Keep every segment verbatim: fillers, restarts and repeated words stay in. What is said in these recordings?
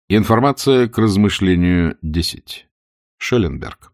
Информация к размышлению десять. Шелленберг.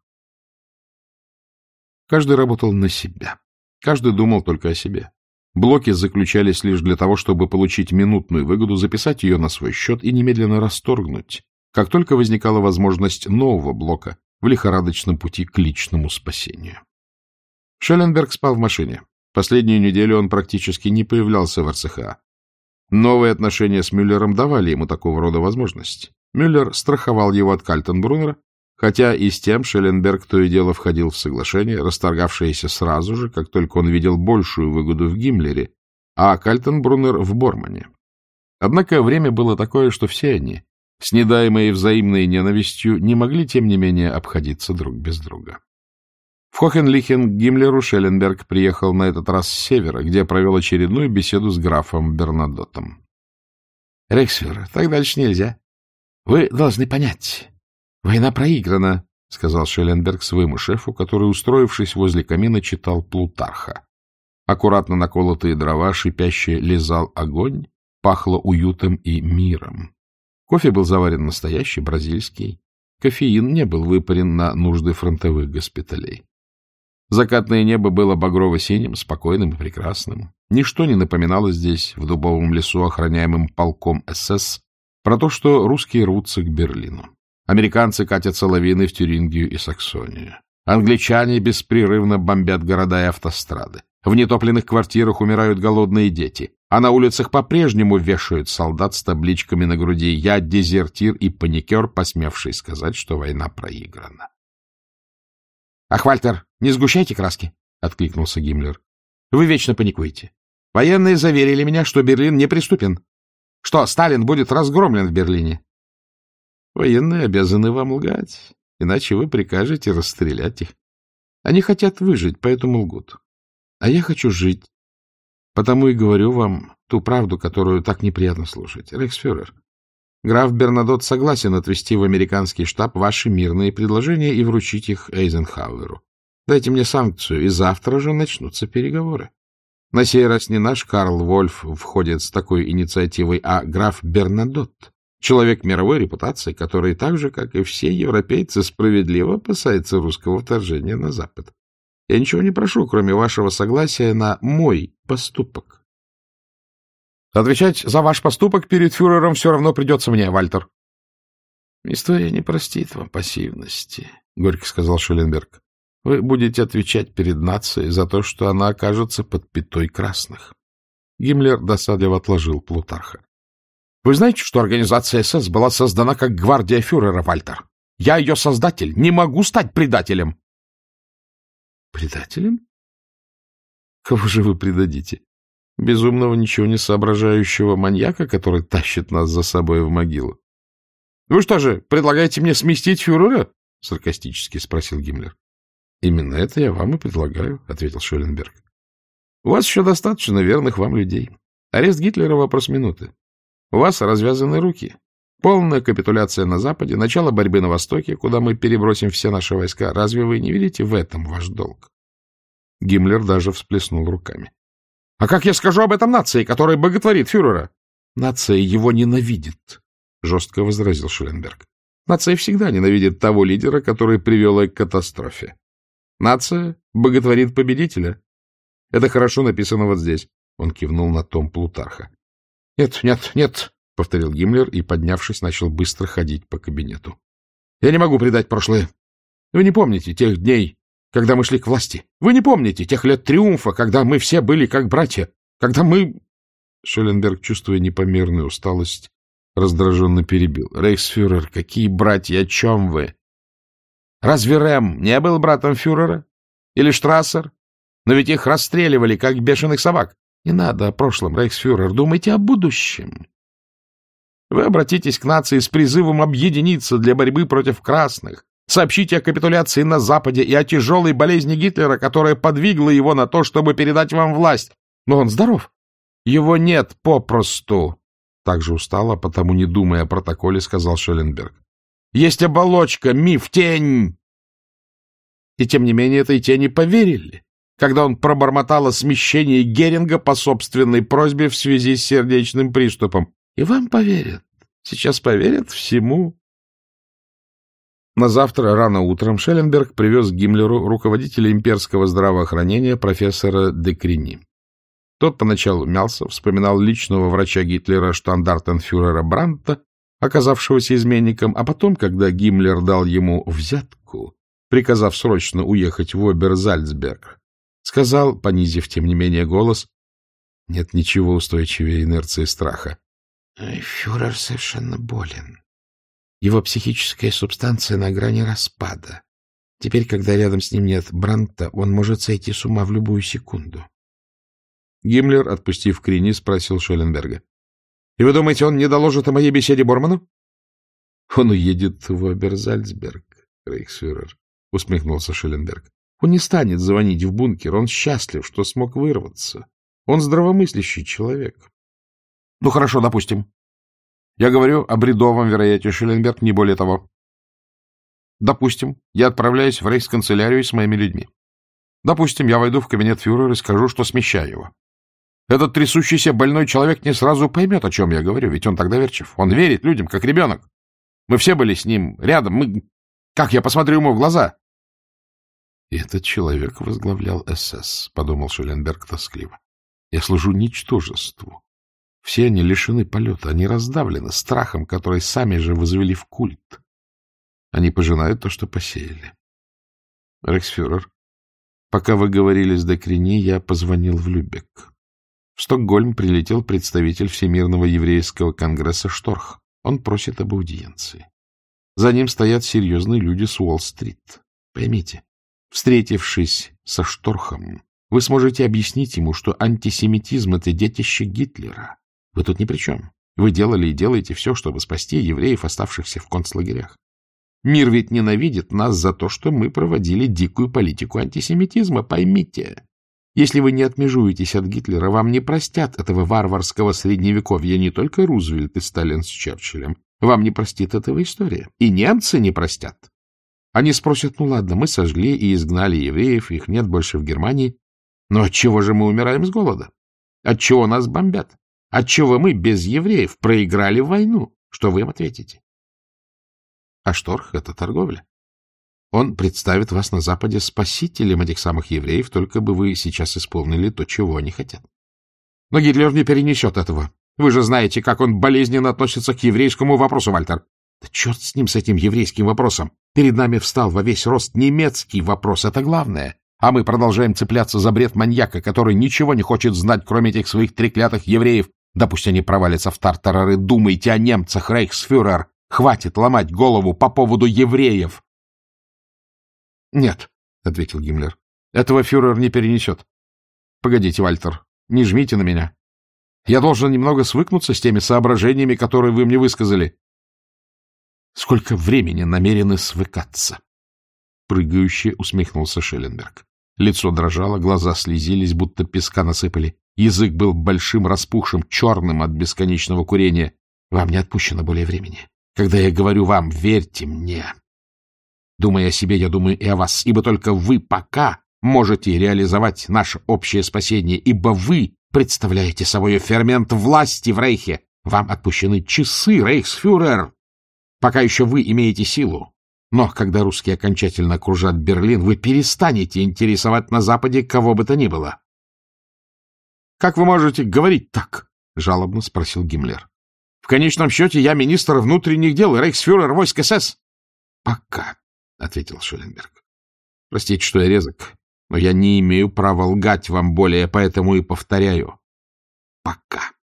Каждый работал на себя. Каждый думал только о себе. Блоки заключались лишь для того, чтобы получить минутную выгоду, записать ее на свой счет и немедленно расторгнуть, как только возникала возможность нового блока в лихорадочном пути к личному спасению. Шелленберг спал в машине. Последнюю неделю он практически не появлялся в эр цэ ха. Новые отношения с Мюллером давали ему такого рода возможность. Мюллер страховал его от Кальтенбруннера, хотя и с тем Шелленберг то и дело входил в соглашение, расторгавшееся сразу же, как только он видел большую выгоду в Гиммлере, а Кальтенбруннер в Бормане. Однако время было такое, что все они, снедаемые взаимной ненавистью, не могли, тем не менее, обходиться друг без друга. В Хохенлихен к Гиммлеру Шелленберг приехал на этот раз с севера, где провел очередную беседу с графом Бернадоттом. — Рейхсфюрер, так дальше нельзя. Вы должны понять. Война проиграна, — сказал Шелленберг своему шефу, который, устроившись возле камина, читал Плутарха. Аккуратно наколотые дрова шипяще лизал огонь, пахло уютом и миром. Кофе был заварен настоящий, бразильский. Кофеин не был выпарен на нужды фронтовых госпиталей. Закатное небо было багрово-синим, спокойным и прекрасным. Ничто не напоминало здесь, в дубовом лесу, охраняемым полком эс эс, про то, что русские рвутся к Берлину. Американцы катятся лавины в Тюрингию и Саксонию. Англичане беспрерывно бомбят города и автострады. В нетопленных квартирах умирают голодные дети, а на улицах по-прежнему вешают солдат с табличками на груди «Я дезертир и паникер», посмевший сказать, что война проиграна. — Ах, Вальтер, не сгущайте краски, — откликнулся Гиммлер. — Вы вечно паникуете. Военные заверили меня, что Берлин неприступен, что Сталин будет разгромлен в Берлине. Военные обязаны вам лгать, иначе вы прикажете расстрелять их. Они хотят выжить, поэтому лгут. А я хочу жить, потому и говорю вам ту правду, которую так неприятно слушать. Рейхсфюрер, граф Бернадотт согласен отвезти в американский штаб ваши мирные предложения и вручить их Эйзенхауэру. Дайте мне санкцию, и завтра же начнутся переговоры. На сей раз не наш Карл Вольф входит с такой инициативой, а граф Бернадотт, человек мировой репутации, который так же, как и все европейцы, справедливо опасается русского вторжения на Запад. Я ничего не прошу, кроме вашего согласия на мой поступок. Отвечать за ваш поступок перед фюрером все равно придется мне, Вальтер. История не простит вам пассивности, — горько сказал Шелленберг. Вы будете отвечать перед нацией за то, что она окажется под пятой красных. Гиммлер досадливо отложил Плутарха. Вы знаете, что организация эс эс была создана как гвардия фюрера, Вальтер? Я ее создатель, не могу стать предателем. Предателем? Кого же вы предадите? Безумного, ничего не соображающего маньяка, который тащит нас за собой в могилу? — Вы что же, предлагаете мне сместить фюрера? — саркастически спросил Гиммлер. — Именно это я вам и предлагаю, — ответил Шелленберг. — У вас еще достаточно верных вам людей. Арест Гитлера — вопрос минуты. У вас развязаны руки. Полная капитуляция на Западе, начало борьбы на Востоке, куда мы перебросим все наши войска. Разве вы не видите в этом ваш долг? Гиммлер даже всплеснул руками. — А как я скажу об этом нации, которая боготворит фюрера? — Нация его ненавидит, — жестко возразил Шелленберг. — Нация всегда ненавидит того лидера, который привел ее к катастрофе. Нация боготворит победителя. Это хорошо написано вот здесь. Он кивнул на том Плутарха. — Нет, нет, нет, — повторил Гиммлер и, поднявшись, начал быстро ходить по кабинету. — Я не могу предать прошлое. Вы не помните тех дней, когда мы шли к власти. Вы не помните тех лет триумфа, когда мы все были как братья, когда мы... Шелленберг, чувствуя непомерную усталость, раздраженно перебил. — Рейхсфюрер, какие братья, о чем вы? Разве Рэм не был братом фюрера? Или Штрассер? Но ведь их расстреливали, как бешеных собак. Не надо о прошлом, рейхсфюрер, думайте о будущем. Вы обратитесь к нации с призывом объединиться для борьбы против красных. Сообщите о капитуляции на Западе и о тяжелой болезни Гитлера, которая подвигла его на то, чтобы передать вам власть. Но он здоров. Его нет попросту. Так же устало, потому не думая о протоколе, сказал Шелленберг. Есть оболочка, миф, тень. И тем не менее этой тени поверили, когда он пробормотал о смещении Геринга по собственной просьбе в связи с сердечным приступом. И вам поверят. Сейчас поверят всему. На завтра рано утром Шелленберг привез Гиммлеру руководителя имперского здравоохранения профессора Декрини. Тот поначалу мялся, вспоминал личного врача Гитлера штандартенфюрера Брандта, оказавшегося изменником, а потом, когда Гиммлер дал ему взятку, приказав срочно уехать в Оберзальцберг, сказал, понизив тем не менее голос: «Нет ничего устойчивее инерции страха. Фюрер совершенно болен. Его психическая субстанция на грани распада. Теперь, когда рядом с ним нет Брандта, он может сойти с ума в любую секунду». Гиммлер, отпустив Крини, спросил Шелленберга: — И вы думаете, он не доложит о моей беседе Борману? — Он уедет в Оберзальцберг, рейхсфюрер, — усмехнулся Шелленберг. — Он не станет звонить в бункер, он счастлив, что смог вырваться. Он здравомыслящий человек. — Ну, хорошо, допустим. Я говорю о бредовом вероятии, Шелленберг, не более того. Допустим, я отправляюсь в рейхсканцелярию с моими людьми. Допустим, я войду в кабинет фюрера и скажу, что смещаю его. Этот трясущийся больной человек не сразу поймет, о чем я говорю, ведь он так доверчив. Он верит людям, как ребенок. Мы все были с ним рядом. Мы... Как я посмотрю ему в глаза? И этот человек возглавлял эс эс, — подумал Шелленберг тоскливо. Я служу ничтожеству. Все они лишены полета, они раздавлены страхом, который сами же возвели в культ. Они пожинают то, что посеяли. Рейхсфюрер, пока вы говорили с Декрини, я позвонил в Любек. В Стокгольм прилетел представитель Всемирного еврейского конгресса Шторх. Он просит об аудиенции. За ним стоят серьезные люди с Уолл-стрит. Поймите, встретившись со Шторхом, вы сможете объяснить ему, что антисемитизм — это детище Гитлера. Вы тут ни при чем. Вы делали и делаете все, чтобы спасти евреев, оставшихся в концлагерях. Мир ведь ненавидит нас за то, что мы проводили дикую политику антисемитизма. Поймите. Если вы не отмежуетесь от Гитлера, вам не простят этого варварского средневековья не только Рузвельт и Сталин с Черчиллем. Вам не простит этого история. И немцы не простят. Они спросят: ну ладно, мы сожгли и изгнали евреев, их нет больше в Германии. Но отчего же мы умираем с голода? Отчего нас бомбят? Отчего мы без евреев проиграли войну? Что вы им ответите? А Шторх — это торговля. Он представит вас на Западе спасителем этих самых евреев, только бы вы сейчас исполнили то, чего они хотят. Но Гитлер не перенесет этого. Вы же знаете, как он болезненно относится к еврейскому вопросу, Вальтер. Да черт с ним, с этим еврейским вопросом. Перед нами встал во весь рост немецкий вопрос, это главное. А мы продолжаем цепляться за бред маньяка, который ничего не хочет знать, кроме этих своих треклятых евреев. Да пусть они провалятся в тартарары. Думайте о немцах, рейхсфюрер. Хватит ломать голову по поводу евреев. — Нет, — ответил Гиммлер, — этого фюрер не перенесет. Погодите, Вальтер, не жмите на меня. Я должен немного свыкнуться с теми соображениями, которые вы мне высказали. — Сколько времени намерены свыкаться? Прыгающе усмехнулся Шелленберг. Лицо дрожало, глаза слезились, будто песка насыпали. Язык был большим, распухшим, черным от бесконечного курения. Вам не отпущено более времени. Когда я говорю вам, верьте мне. Думая о себе, я думаю и о вас, ибо только вы пока можете реализовать наше общее спасение, ибо вы представляете собой фермент власти в Рейхе. Вам отпущены часы, рейхсфюрер. Пока еще вы имеете силу. Но когда русские окончательно окружат Берлин, вы перестанете интересовать на Западе кого бы то ни было. — Как вы можете говорить так? — жалобно спросил Гиммлер. — В конечном счете я министр внутренних дел и рейхсфюрер войск эс эс. — Пока, — ответил Шелленберг. — Простите, что я резок, но я не имею права лгать вам более, поэтому и повторяю. Пока.